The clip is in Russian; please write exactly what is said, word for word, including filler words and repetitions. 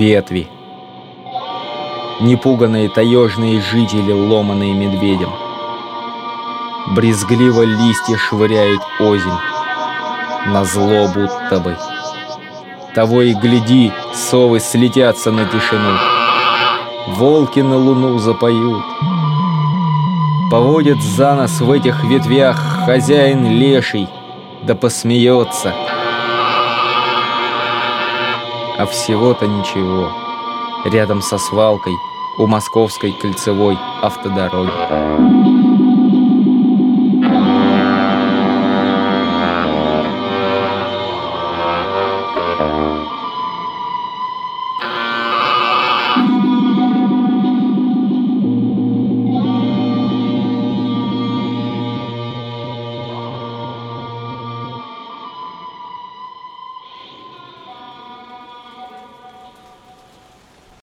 ветви. Непуганные таежные жители, ломаные медведем. Брезгливо листья швыряют озимь, назло будто бы. Того и гляди, совы слетятся на тишину, волки на луну запоют. Поводит за нос в этих ветвях хозяин леший, да посмеется. А всего-то ничего. Рядом со свалкой у Московской кольцевой автодороги.